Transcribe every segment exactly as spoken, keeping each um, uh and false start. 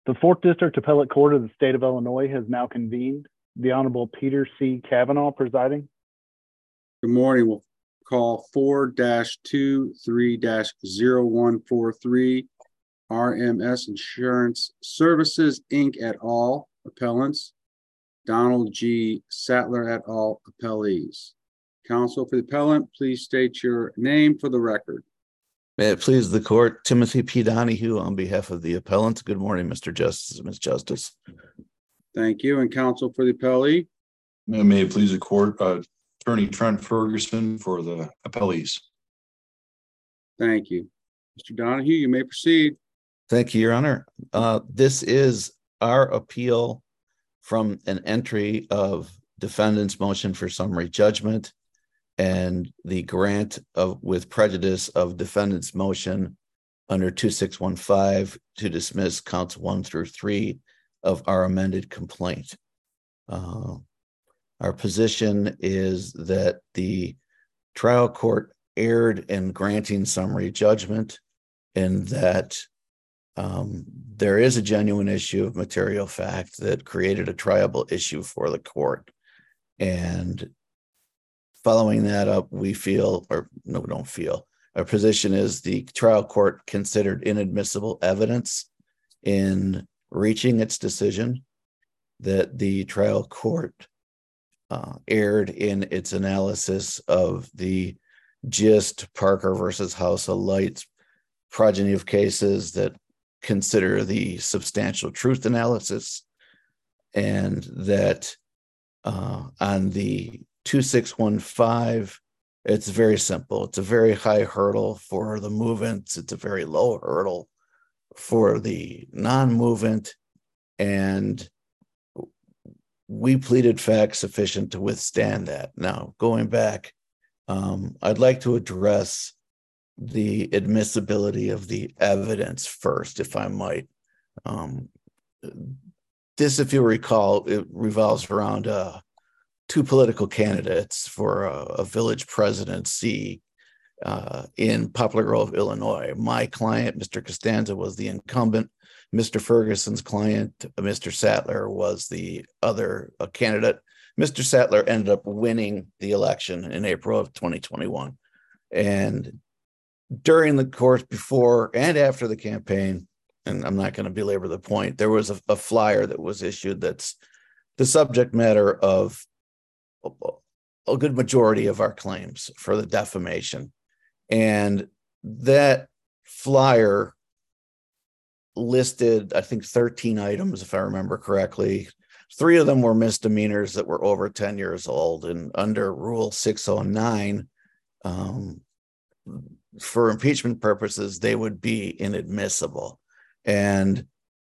The fourth District Appellate Court of the State of Illinois has now convened. The Honorable Peter C. Kavanaugh presiding. Good morning. We'll call four dash two three dash zero one four three R M S Insurance Services, Incorporated et al. Appellants. Donald G. Sattler et al. Appellees. Counsel for the appellant, please state your name for the record. May it please the court, Timothy P. Donahue on behalf of the appellant. Good morning, Mister Justice, Miz Justice. Thank you. And counsel for the appellee. May it please the court, uh, Attorney Trent Ferguson for the appellees. Thank you. Mister Donahue, you may proceed. Thank you, Your Honor. Uh, this is our appeal from an entry of defendant's motion for summary judgment and the grant of with prejudice of defendant's motion under two six one five to dismiss counts one through three of our amended complaint. Uh, our position is that the trial court erred in granting summary judgment and that um, there is a genuine issue of material fact that created a triable issue for the court. And following that up, we feel, or no, we don't feel, our position is the trial court considered inadmissible evidence in reaching its decision, that the trial court uh, erred in its analysis of the Gist, Parker versus House of Lights progeny of cases that consider the substantial truth analysis, and that uh, on the two six one five, it's very simple. It's a very high hurdle for the movants. It's a very low hurdle for the non-movant. And we pleaded facts sufficient to withstand that. Now, going back, um, I'd like to address the admissibility of the evidence first, if I might. Um, this, if you recall, it revolves around uh, two political candidates for a, a village presidency uh, in Poplar Grove, Illinois. My client, Mister Costanza, was the incumbent. Mister Ferguson's client, Mister Sattler, was the other uh, candidate. Mister Sattler ended up winning the election in April of twenty twenty-one. And during the course before and after the campaign, and I'm not going to belabor the point, there was a, a flyer that was issued that's the subject matter of a good majority of our claims for the defamation. And that flyer listed, I think, thirteen items, if I remember correctly. Three of them were misdemeanors that were over ten years old. And under Rule six oh nine, um, for impeachment purposes, they would be inadmissible. And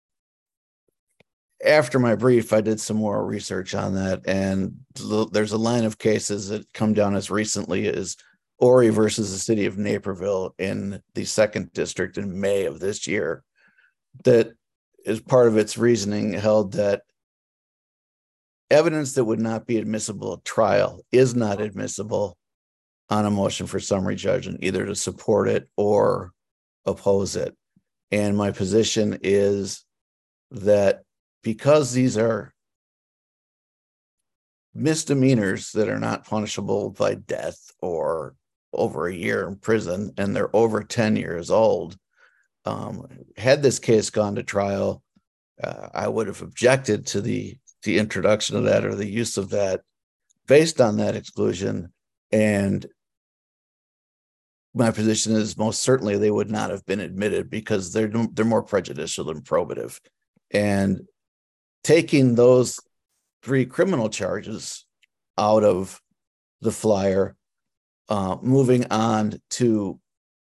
after my brief, I did some more research on that, and there's a line of cases that come down as recently as Ori versus the city of Naperville in the second district in May of this year, that is part of its reasoning held that evidence that would not be admissible at trial is not admissible on a motion for summary judgment, either to support it or oppose it. And my position is that because these are misdemeanors that are not punishable by death or over a year in prison, and they're over ten years old, um, had this case gone to trial, uh, I would have objected to the, the introduction of that or the use of that based on that exclusion. And my position is most certainly they would not have been admitted because they're they're more prejudicial than probative. And taking those three criminal charges out of the flyer, uh, moving on to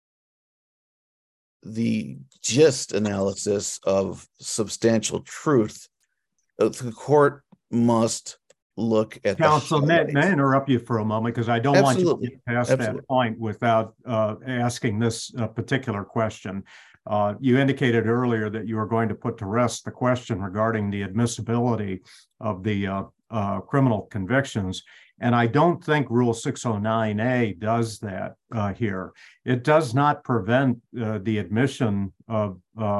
the gist analysis of substantial truth, the court must look at counsel. the may, may I interrupt you for a moment, because I don't Absolutely. want you to get past Absolutely. that point without uh, asking this uh, particular question. Uh, you indicated earlier that you were going to put to rest the question regarding the admissibility of the uh, uh, criminal convictions. And I don't think Rule six oh nine A does that uh, here. It does not prevent uh, the admission of uh,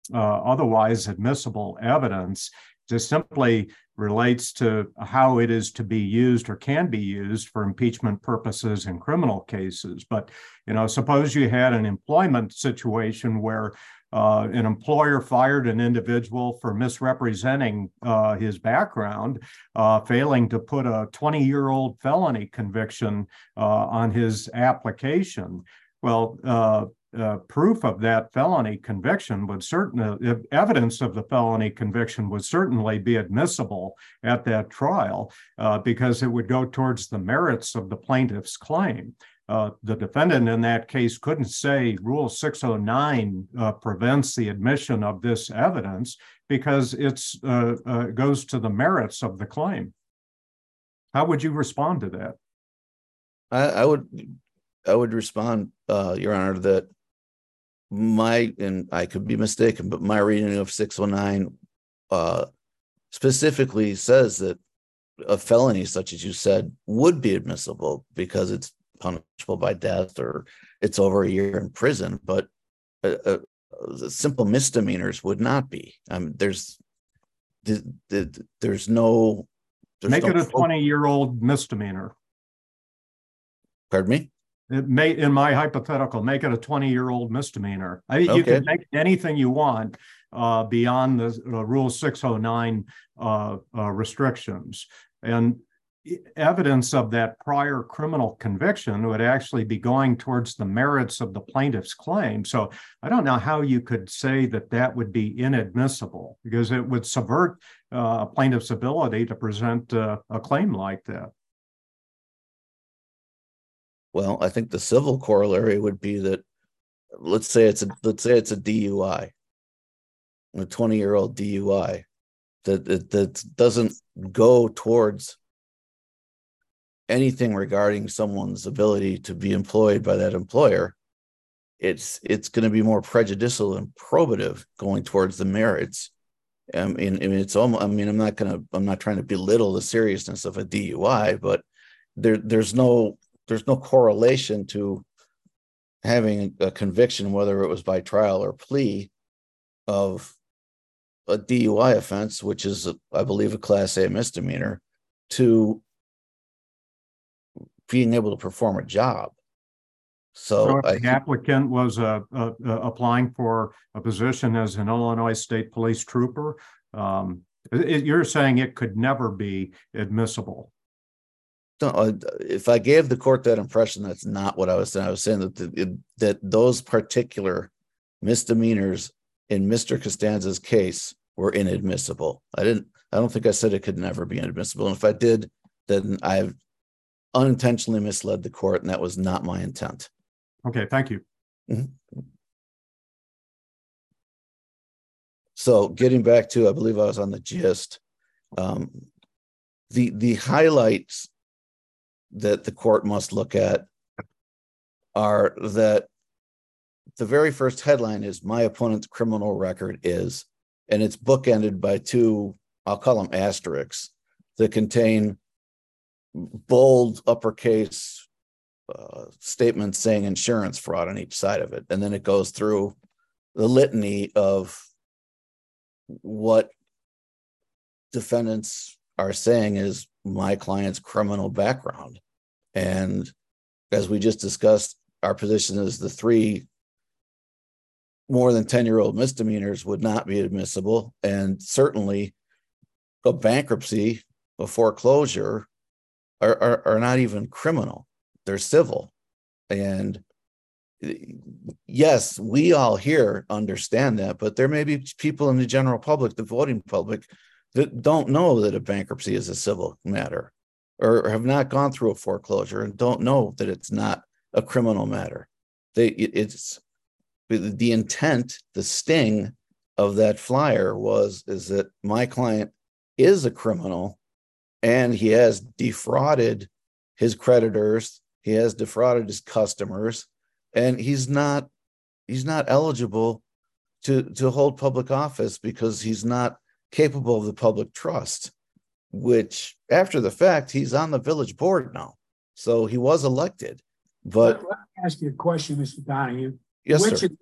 uh, otherwise admissible evidence. Just simply relates to how it is to be used or can be used for impeachment purposes in criminal cases. But, you know, suppose you had an employment situation where uh, an employer fired an individual for misrepresenting uh, his background, uh, failing to put a twenty-year-old felony conviction uh, on his application. Well, uh, Uh, proof of that felony conviction would certainly, evidence of the felony conviction would certainly be admissible at that trial uh, because it would go towards the merits of the plaintiff's claim. Uh, the defendant in that case couldn't say Rule six oh nine uh, prevents the admission of this evidence because it's uh, uh, goes to the merits of the claim. How would you respond to that? I, I would, I would respond, uh, Your Honor, that my, and I could be mistaken, but my reading of six oh nine uh, specifically says that a felony such as you said would be admissible because it's punishable by death or it's over a year in prison, but uh, uh, simple misdemeanors would not be. Um, there's the, the, there's no there's make no it a twenty-year-old misdemeanor. Pardon me? It may, in my hypothetical, make it a twenty-year-old misdemeanor. I, okay. You can make anything you want uh, beyond the uh, Rule six oh nine uh, uh, restrictions. And evidence of that prior criminal conviction would actually be going towards the merits of the plaintiff's claim. So I don't know how you could say that that would be inadmissible because it would subvert uh, a plaintiff's ability to present uh, a claim like that. Well, I think the civil corollary would be that let's say it's a let's say it's a D U I, a twenty-year-old D U I that, that that doesn't go towards anything regarding someone's ability to be employed by that employer. It's it's going to be more prejudicial and probative going towards the merits. I mean, I mean it's almost. I mean, I'm not going to. I'm not trying to belittle the seriousness of a D U I, but there there's no. There's no correlation to having a conviction, whether it was by trial or plea, of a D U I offense, which is, a, I believe, a Class A misdemeanor, to being able to perform a job. So, so if I the applicant was uh, uh, uh, applying for a position as an Illinois State Police trooper, um, it, you're saying it could never be admissible. No, if I gave the court that impression, that's not what I was saying. I was saying that the, that those particular misdemeanors in Mister Costanza's case were inadmissible. I didn't. I don't think I said it could never be inadmissible. And if I did, then I've unintentionally misled the court, and that was not my intent. Okay, thank you. Mm-hmm. So, getting back to, I believe I was on the gist. Um, the the highlights that the court must look at are that the very first headline is my opponent's criminal record is, and it's bookended by two, I'll call them asterisks, that contain bold uppercase uh, statements saying insurance fraud on each side of it. And then it goes through the litany of what defendants are saying is my client's criminal background. And as we just discussed, our position is the three more than ten-year-old misdemeanors would not be admissible. And certainly a bankruptcy, a foreclosure are, are, are not even criminal. They're civil. And yes, we all here understand that, but there may be people in the general public, the voting public, that don't know that a bankruptcy is a civil matter or have not gone through a foreclosure and don't know that it's not a criminal matter. They, it's the intent, the sting of that flyer was, is that my client is a criminal and he has defrauded his creditors. He has defrauded his customers, and he's not, he's not eligible to, to hold public office because he's not capable of the public trust, which after the fact, he's on the village board now. So he was elected, but. Let me ask you a question, Mister Donahue. Yes, which sir. Of,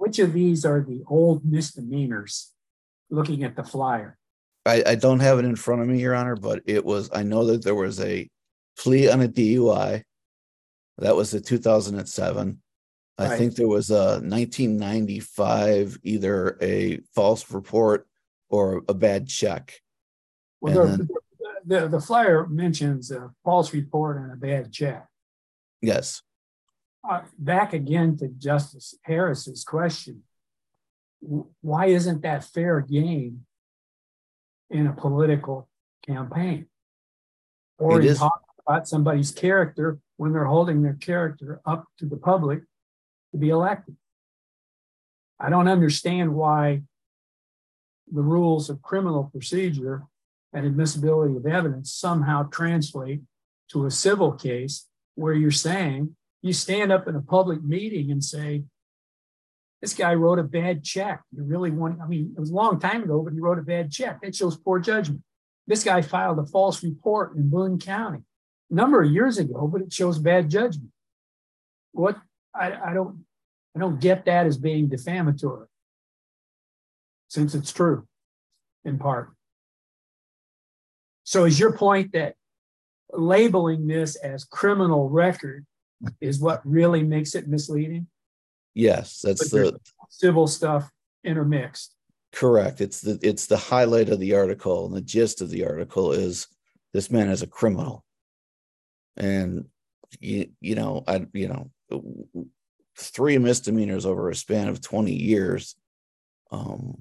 which of these are the old misdemeanors looking at the flyer? I, I don't have it in front of me, Your Honor, but it was, I know that there was a plea on a D U I. That was the two thousand seven. I Right. think there was a nineteen ninety-five, either a false report or a bad check. Well, And the, the, the flyer mentions a false report and a bad check. Yes. Uh, back again to Justice Harris's question. W- Why isn't that fair game in a political campaign? Or It in is. talking about somebody's character when they're holding their character up to the public to be elected? I don't understand why the rules of criminal procedure and admissibility of evidence somehow translate to a civil case where you're saying, you stand up in a public meeting and say, this guy wrote a bad check. You really want, I mean, it was a long time ago, but he wrote a bad check. That shows poor judgment. This guy filed a false report in Boone County a number of years ago, but it shows bad judgment. What, I, I don't, I don't get that as being defamatory, since it's true in part. So is your point that labeling this as criminal record is what really makes it misleading? Yes, that's But there's the civil stuff intermixed. correct. It's the it's the highlight of the article, and the gist of the article is this man is a criminal. And you, you know, I you know, three misdemeanors over a span of twenty years. Um,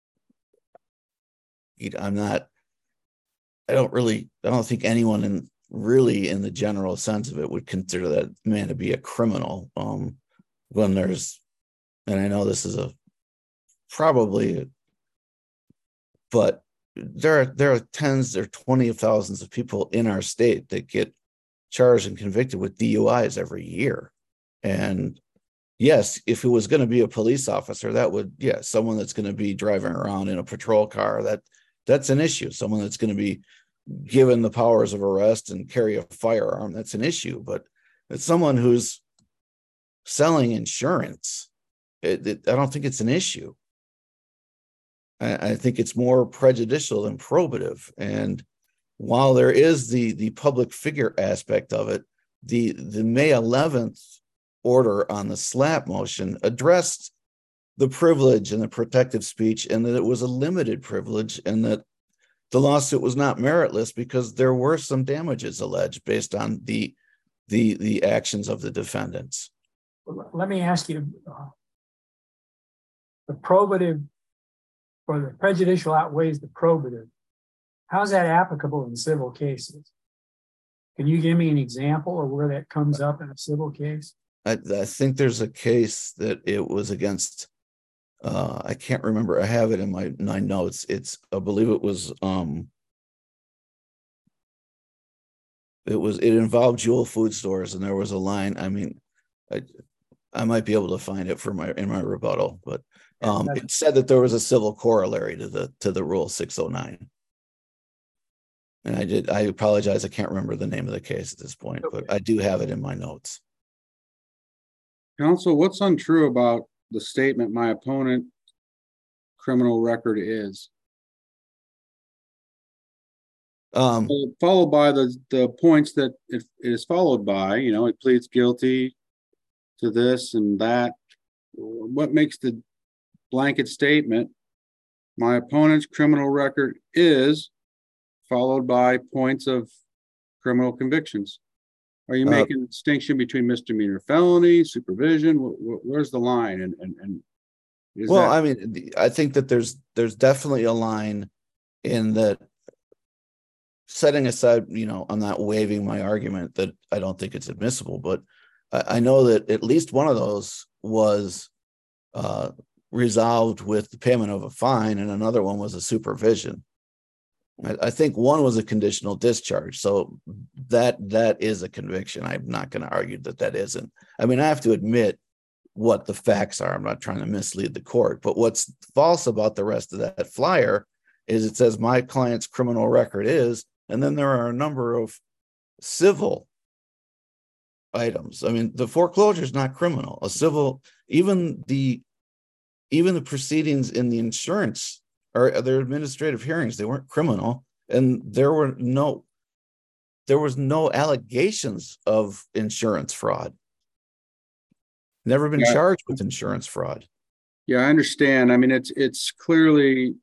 I'm not. I don't really. I don't think anyone in really, in the general sense of it, would consider that man to be a criminal. Um, when there's, and I know this is a probably, but there are there are tens or twenty of thousands of people in our state that get charged and convicted with D U Is every year. And yes, if it was going to be a police officer, that would, yeah, someone that's going to be driving around in a patrol car, that that's an issue. Someone that's going to be given the powers of arrest and carry a firearm, that's an issue. But it's someone who's selling insurance. It, it, I don't think it's an issue. I, I think it's more prejudicial than probative. And while there is the the public figure aspect of it, the the May eleventh order on the slap motion addressed the privilege and the protective speech, and that it was a limited privilege, and that the lawsuit was not meritless because there were some damages alleged based on the the the actions of the defendants. Let me ask you, uh, the probative or the prejudicial outweighs the probative. How's that applicable in civil cases? Can you give me an example of where that comes up in a civil case? I, I think there's a case that it was against, uh, I can't remember. I have it in my, my notes. It's, I believe it was, um, it was, it involved Jewel Food Stores, and there was a line. I mean, I, I might be able to find it for my, in my rebuttal, but um, it said that there was a civil corollary to the, to the Rule six oh nine. And I did, I apologize. I can't remember the name of the case at this point, Okay. but I do have it in my notes. Counsel, what's untrue about the statement my opponent criminal record is? Um, Followed by the, the points that it, it is followed by, you know, it pleads guilty to this and that. What makes the blanket statement, my opponent's criminal record is, followed by points of criminal convictions? Are you Uh, making a distinction between misdemeanor, felony, supervision? Wh- wh- Where's the line? And, and, and is well, that, I mean, the- I think that there's there's definitely a line in that, setting aside, you know, I'm not waiving my argument that I don't think it's admissible, but I, I know that at least one of those was uh, resolved with the payment of a fine, and another one was a supervision. I, I think one was a conditional discharge, so that that is a conviction. I'm not going to argue that that isn't. I mean, I have to admit what the facts are. I'm not trying to mislead the court, but what's false about the rest of that flyer is it says my client's criminal record is, and then there are a number of civil items. I mean, the foreclosure is not criminal. A civil, even the even the proceedings in the insurance or their administrative hearings, they weren't criminal, and there were no, there was no allegations of insurance fraud. Never been Yeah. charged with insurance fraud. Yeah, I understand. I mean, it's it's clearly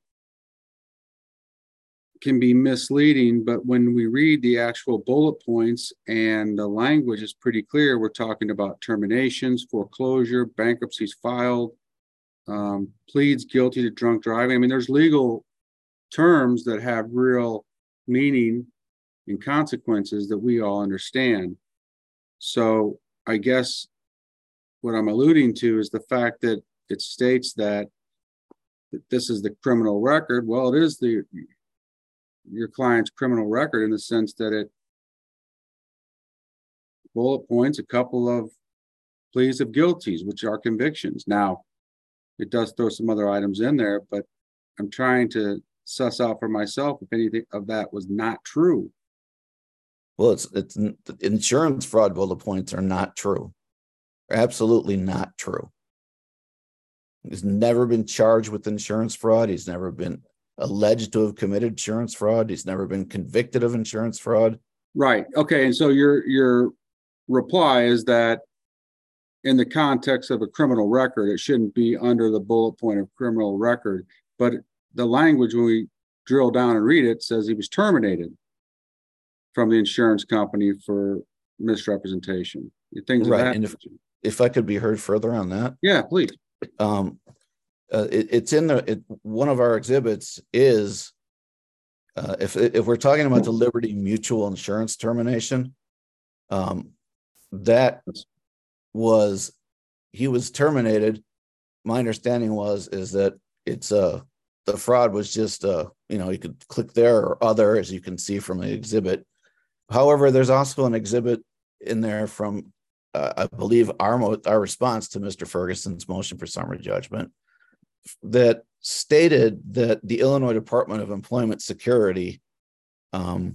can be misleading, but when we read the actual bullet points and the language is pretty clear, we're talking about terminations, foreclosure, bankruptcies filed, um, pleads guilty to drunk driving. I mean, there's legal terms that have real meaning and consequences that we all understand. So I guess what I'm alluding to is the fact that it states that, that this is the criminal record. Well, it is the your client's criminal record in the sense that it bullet points a couple of pleas of guilties, which are convictions. Now, it does throw some other items in there, but I'm trying to suss out for myself if anything of that was not true. Well, it's it's insurance fraud bullet points are not true. They're absolutely not true. He's never been charged with insurance fraud. He's never been alleged to have committed insurance fraud. He's never been convicted of insurance fraud. Right. Okay. And so your your reply is that in the context of a criminal record, it shouldn't be under the bullet point of criminal record. But the language, when we drill down and read it, says he was terminated from the insurance company for misrepresentation. Things Right. of that And if, if I could be heard further on that. Yeah, please. Um, uh, it, it's in the, it, one of our exhibits is, uh, if, if we're talking about the Liberty Mutual insurance termination, um, that was, he was terminated. My understanding was, is that it's, uh, the fraud was just, uh, you know, you could click there or other, as you can see from the exhibit. However, there's also an exhibit in there from, uh, I believe, our, mo- our response to Mister Ferguson's motion for summary judgment that stated that the Illinois Department of Employment Security, um,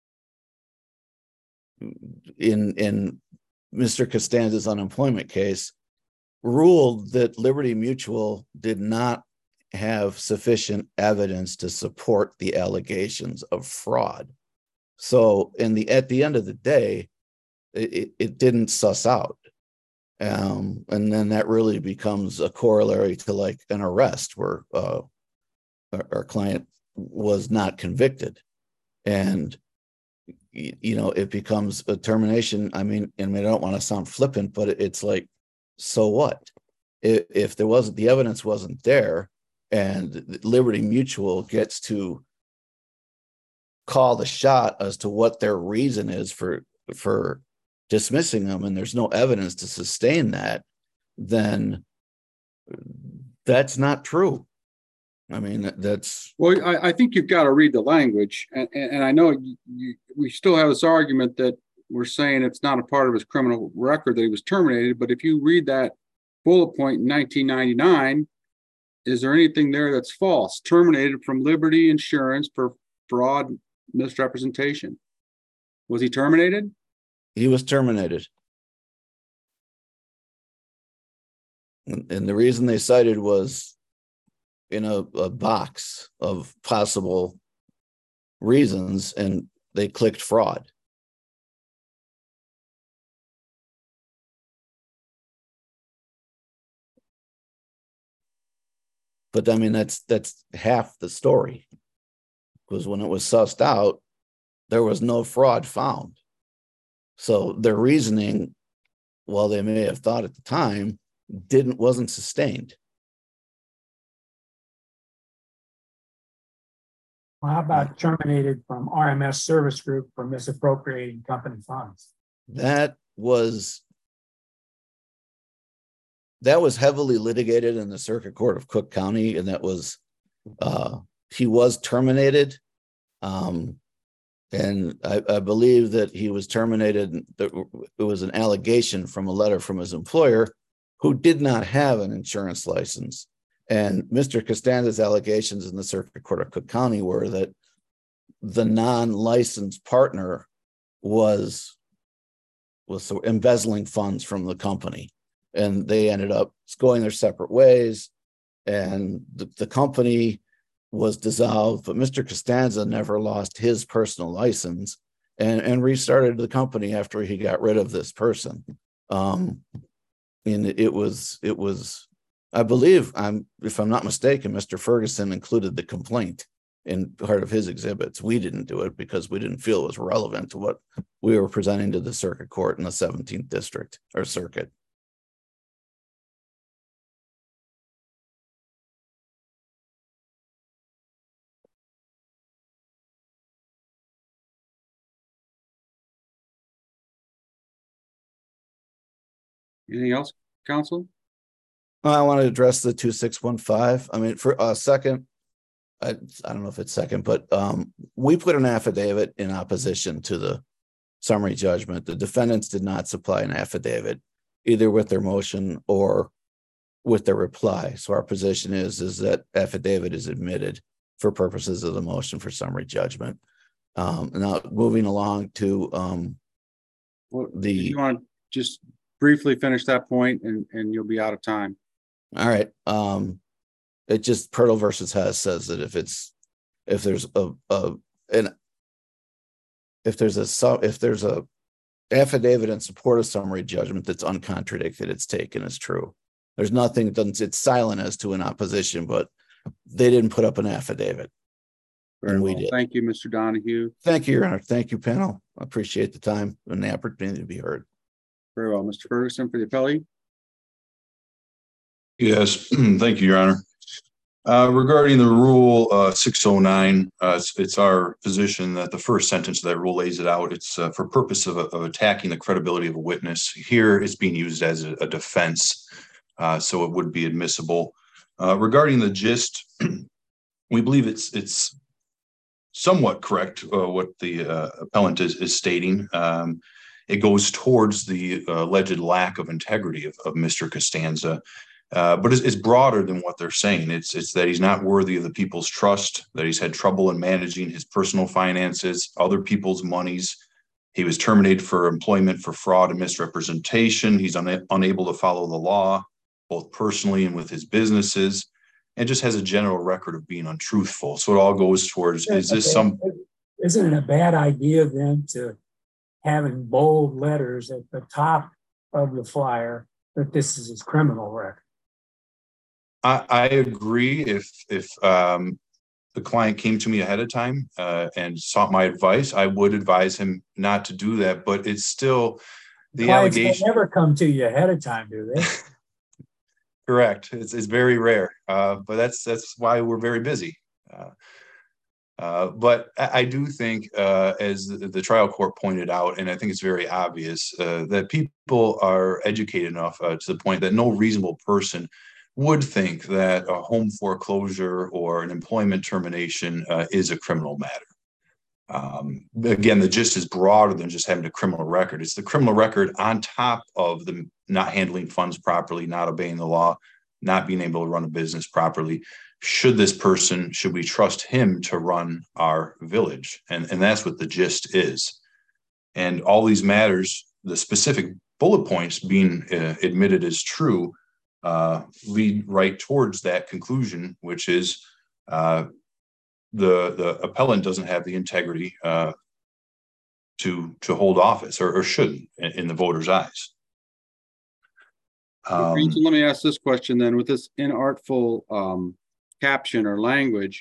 in, in Mister Costanza's unemployment case, ruled that Liberty Mutual did not have sufficient evidence to support the allegations of fraud. So in the at the end of the day, it, it didn't suss out. Um, and then that really becomes a corollary to like an arrest where uh, our, our client was not convicted. And, you know, it becomes a termination. I mean, I mean, I don't want to sound flippant, but it's like, so what? If, if there wasn't, the evidence wasn't there, and Liberty Mutual gets to call the shot as to what their reason is for for dismissing them, and there's no evidence to sustain that, then that's not true. I mean, that's well. I, I think you've got to read the language, and, and, and I know you, you, we still have this argument that we're saying it's not a part of his criminal record that he was terminated. But if you read that bullet point in nineteen ninety-nine, is there anything there that's false? Terminated from Liberty Insurance for fraud, misrepresentation. Was he terminated? He was terminated. And, and the reason they cited was in a, a box of possible reasons, and they clicked fraud. But I mean, that's that's half the story, because when it was sussed out, there was no fraud found. So their reasoning, while they may have thought at the time, didn't wasn't sustained. Well, how about terminated from R M S Service Group for misappropriating company funds? That was that was heavily litigated in the Circuit Court of Cook County, and that was uh, he was terminated. Um, And I, I believe that he was terminated. It was an allegation from a letter from his employer, who did not have an insurance license. And Mister Costanza's allegations in the Circuit Court of Cook County were that the non-licensed partner was, was so embezzling funds from the company. And they ended up going their separate ways. and the, the company was dissolved, but Mister Costanza never lost his personal license and, and restarted the company after he got rid of this person. Um, and it was, it was, I believe, I'm, if I'm not mistaken, Mister Ferguson included the complaint in part of his exhibits. We didn't do it because we didn't feel it was relevant to what we were presenting to the circuit court in the seventeenth district or circuit. Anything else, counsel? I want to address the two six one five. I mean, for a second, I, I don't know if it's second, but um, we put an affidavit in opposition to the summary judgment. The defendants did not supply an affidavit, either with their motion or with their reply. So our position is, is that affidavit is admitted for purposes of the motion for summary judgment. Um, now, moving along to um, Well, the... you want to just briefly finish that point and, and you'll be out of time. All right. Um, it just Pirtle versus Hess says that if it's if there's a, a an if there's a if there's a affidavit in support of summary judgment that's uncontradicted, it's taken as true. There's nothing, it's silent as to an opposition, but they didn't put up an affidavit. Very and we well. did. Thank you, Mister Donahue. Thank you, Your Honor. Thank you, panel. I appreciate the time and the opportunity to be heard. Very well. Mister Ferguson for the appellee. Yes, thank you, Your Honor. Uh, regarding the rule uh, six oh nine, uh, it's, it's our position that the first sentence of that rule lays it out. It's uh, for purpose of, of attacking the credibility of a witness. Here it's being used as a, a defense, uh, so it would be admissible. Uh, regarding the gist, we believe it's it's somewhat correct uh, what the uh, appellant is, is stating. Um, it goes towards the uh, alleged lack of integrity of, of Mister Costanza. Uh, but it's, it's broader than what they're saying. It's it's that he's not worthy of the people's trust, that he's had trouble in managing his personal finances, other people's monies. He was terminated for employment for fraud and misrepresentation. He's una- unable to follow the law, both personally and with his businesses, and just has a general record of being untruthful. So it all goes towards, is this some... Isn't it a bad idea then to have in bold letters at the top of the flyer that this is his criminal record? I, I agree. If if um, the client came to me ahead of time uh, and sought my advice, I would advise him not to do that. But it's still the Clients allegation. Never come to you ahead of time, do they? Correct. It's it's very rare, uh, but that's that's why we're very busy. Uh, uh, but I, I do think, uh, as the, the trial court pointed out, and I think it's very obvious uh, that people are educated enough uh, to the point that no reasonable person would think that a home foreclosure or an employment termination uh, is a criminal matter. Um, again, the gist is broader than just having a criminal record. It's the criminal record on top of the not handling funds properly, not obeying the law, not being able to run a business properly. Should this person, should we trust him to run our village? And, and that's what the gist is. And all these matters, the specific bullet points being uh, admitted as true, Uh, lead right towards that conclusion, which is uh, the the appellant doesn't have the integrity uh, to to hold office, or, or shouldn't in, in the voters' eyes. Um, so let me ask this question then: with this inartful um, caption or language,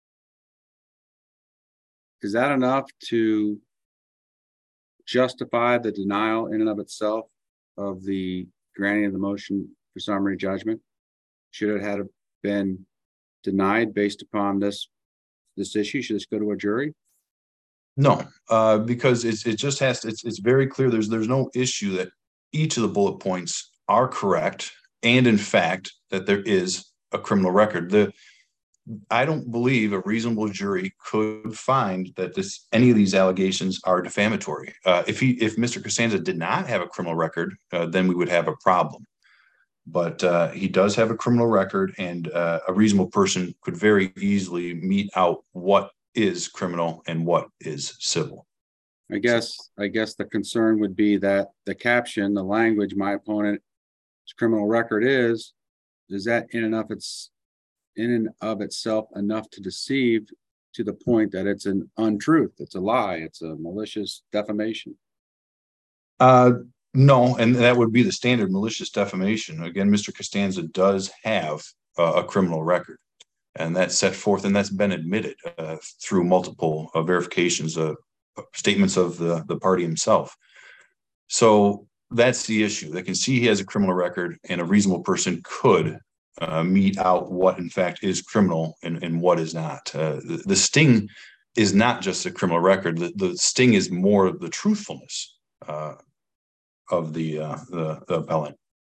is that enough to justify the denial in and of itself of the granting of the motion for summary judgment? Should it have been denied based upon this this issue? Should this go to a jury? No, uh, because it's it just has to, it's it's very clear. There's there's no issue that each of the bullet points are correct, and in fact that there is a criminal record. The I don't believe a reasonable jury could find that this any of these allegations are defamatory. Uh, if he if Mister Costanza did not have a criminal record, uh, then we would have a problem. But uh, he does have a criminal record, and uh, a reasonable person could very easily mete out what is criminal and what is civil. I guess I guess the concern would be that the caption, the language, my opponent's criminal record is, does that in and of its in and of itself enough to deceive to the point that it's an untruth, it's a lie, it's a malicious defamation? Uh, no, and that would be the standard malicious defamation. Again, Mister Costanza does have uh, a criminal record, and that's set forth, and that's been admitted uh, through multiple uh, verifications, uh, statements of the, the party himself. So that's the issue. They can see he has a criminal record, and a reasonable person could uh, mete out what in fact is criminal and, and what is not. Uh, the, the sting is not just a criminal record. The, the sting is more the truthfulness uh, of the, uh, the, the appellant.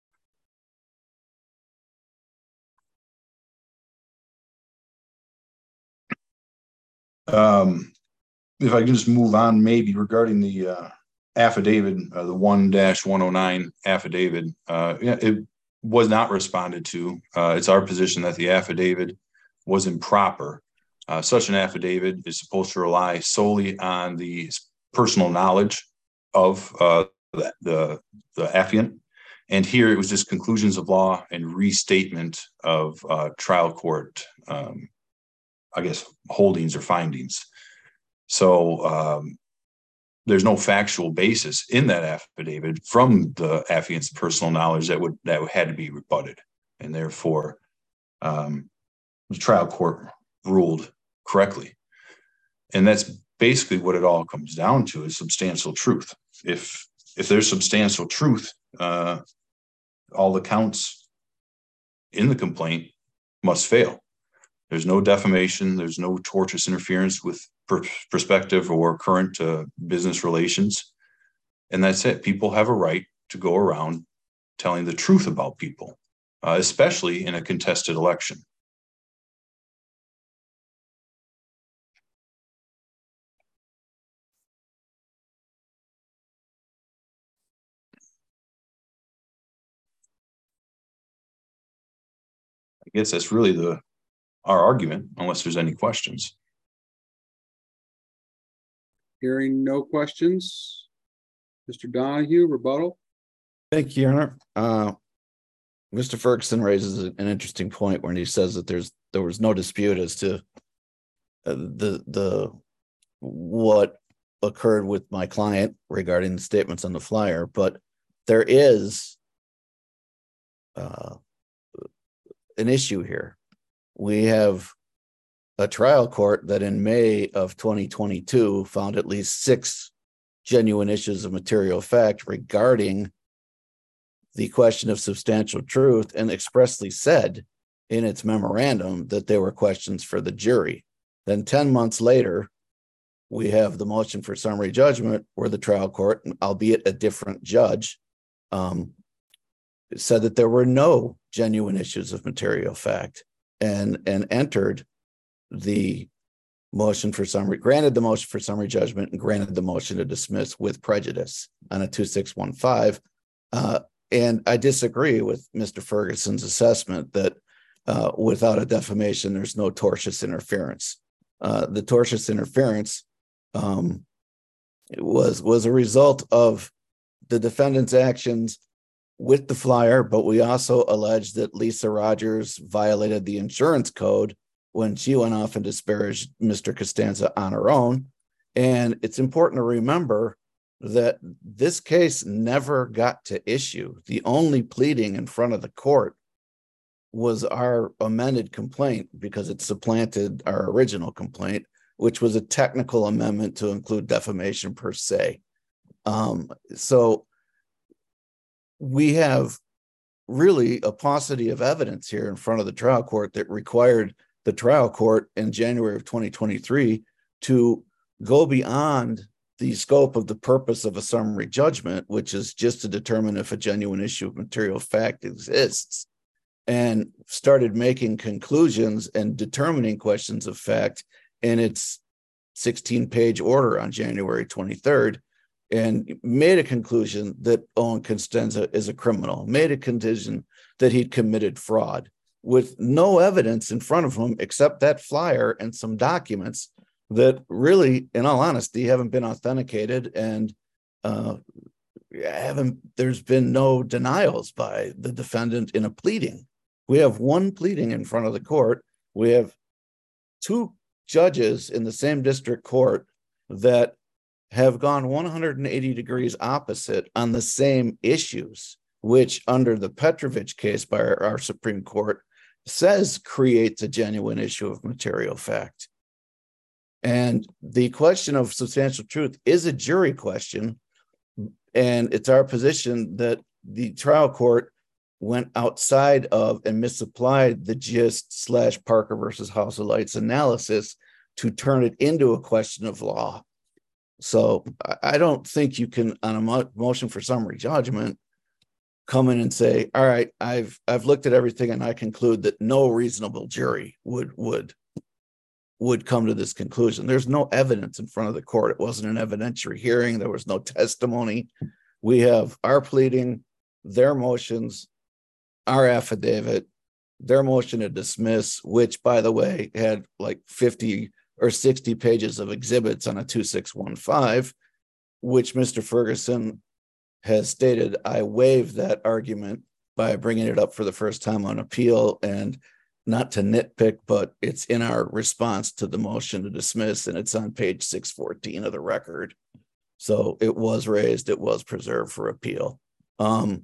Um, if I can just move on, maybe regarding the uh, affidavit, uh, the one dash one oh nine affidavit, uh, yeah, it was not responded to. Uh, it's our position that the affidavit was improper. Uh, such an affidavit is supposed to rely solely on the personal knowledge of uh, the, the, the affiant. And here it was just conclusions of law and restatement of uh, trial court, um, I guess, holdings or findings. So um, there's no factual basis in that affidavit from the affiant's personal knowledge that would that had to be rebutted, and therefore um, the trial court ruled correctly. And that's basically what it all comes down to, is substantial truth. If if there's substantial truth, uh, all the counts in the complaint must fail. There's no defamation. There's no tortious interference with per prospective or current uh, business relations. And that's it. People have a right to go around telling the truth about people, uh, especially in a contested election. I guess that's really the our argument, unless there's any questions. Hearing no questions, Mister Donahue, rebuttal. Thank you, Your Honor. Uh, Mister Ferguson raises an interesting point when he says that there's there was no dispute as to uh, the the what occurred with my client regarding the statements on the flyer, but there is uh, an issue here. We have a trial court that in May of twenty twenty-two found at least six genuine issues of material fact regarding the question of substantial truth, and expressly said in its memorandum that they were questions for the jury. Then ten months later, we have the motion for summary judgment where the trial court, albeit a different judge, um, said that there were no genuine issues of material fact, and and entered the motion for summary, granted the motion for summary judgment, and granted the motion to dismiss with prejudice on a two six one five. Uh, and I disagree with Mister Ferguson's assessment that uh, without a defamation, there's no tortious interference. Uh, the tortious interference um, was was a result of the defendant's actions with the flyer, but we also allege that Lisa Rogers violated the insurance code when she went off and disparaged Mister Costanza on her own. And it's important to remember that this case never got to issue. The only pleading in front of the court was our amended complaint, because it supplanted our original complaint, which was a technical amendment to include defamation per se. Um, so we have really a paucity of evidence here in front of the trial court that required the trial court in January of twenty twenty-three to go beyond the scope of the purpose of a summary judgment, which is just to determine if a genuine issue of material fact exists, and started making conclusions and determining questions of fact in its sixteen page order on January twenty-third, and made a conclusion that Owen Costanza is a criminal, made a conclusion that he'd committed fraud, with no evidence in front of him except that flyer and some documents that really, in all honesty, haven't been authenticated, and uh, haven't, there's been no denials by the defendant in a pleading. We have one pleading in front of the court. We have two judges in the same district court that have gone one hundred eighty degrees opposite on the same issues, which under the Petrovich case by our, our Supreme Court says creates a genuine issue of material fact. And the question of substantial truth is a jury question. And it's our position that the trial court went outside of and misapplied the gist slash Parker versus House of Lights analysis to turn it into a question of law. So I don't think you can, on a mo- motion for summary judgment, come in and say, all right, I've I've looked at everything and I conclude that no reasonable jury would would would come to this conclusion. There's no evidence in front of the court. It wasn't an evidentiary hearing. There was no testimony. We have our pleading, their motions, our affidavit, their motion to dismiss, which, by the way, had like fifty or sixty pages of exhibits on a two six one five, which Mister Ferguson has stated, I waived that argument by bringing it up for the first time on appeal, and not to nitpick, but it's in our response to the motion to dismiss, and it's on page six fourteen of the record. So it was raised, it was preserved for appeal. Um,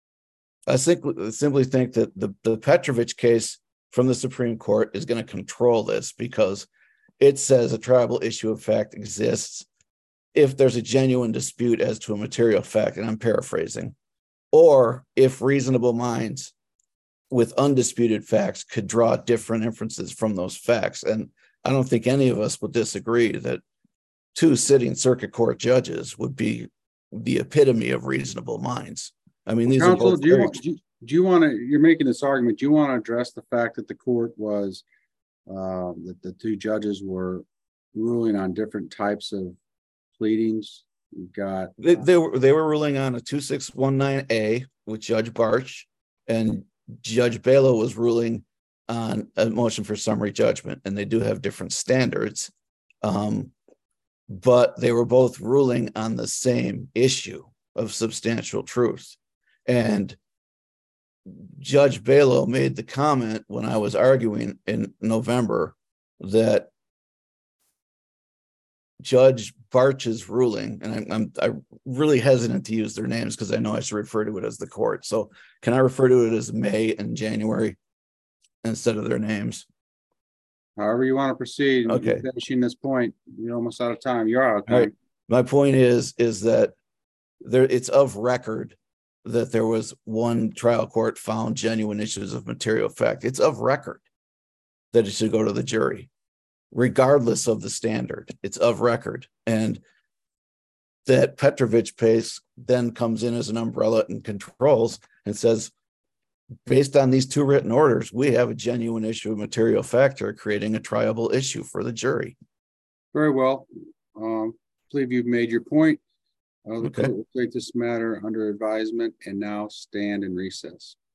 I think, simply think that the, the Petrovich case from the Supreme Court is going to control this, because it says a tribal issue of fact exists if there's a genuine dispute as to a material fact, and I'm paraphrasing, or if reasonable minds with undisputed facts could draw different inferences from those facts. And I don't think any of us would disagree that two sitting circuit court judges would be the epitome of reasonable minds. I mean, these Counsel, are both do you, very... want, do you, do you want to, you're making this argument, do you want to address the fact that the court was, um, that the two judges were ruling on different types of pleadings? You've got... They, they, were, they were ruling on a two six one nine A with Judge Barch, and Judge Balo was ruling on a motion for summary judgment, and they do have different standards. Um, but they were both ruling on the same issue of substantial truth. And Judge Balo made the comment when I was arguing in November that Judge Barch's ruling, and I'm, I'm I'm really hesitant to use their names because I know I should refer to it as the court. So can I refer to it as May and January instead of their names? However you want to proceed. Okay. You're finishing this point, you're almost out of time. You're out of time. All right. My point is, is that there it's of record that there was one trial court found genuine issues of material fact. It's of record that it should go to the jury, regardless of the standard. It's of record. And that Petrovich case then comes in as an umbrella and controls and says, based on these two written orders, we have a genuine issue of material factor, creating a triable issue for the jury. Very well. Um, I believe you've made your point. Uh, the Okay. court will take this matter under advisement and now stand in recess.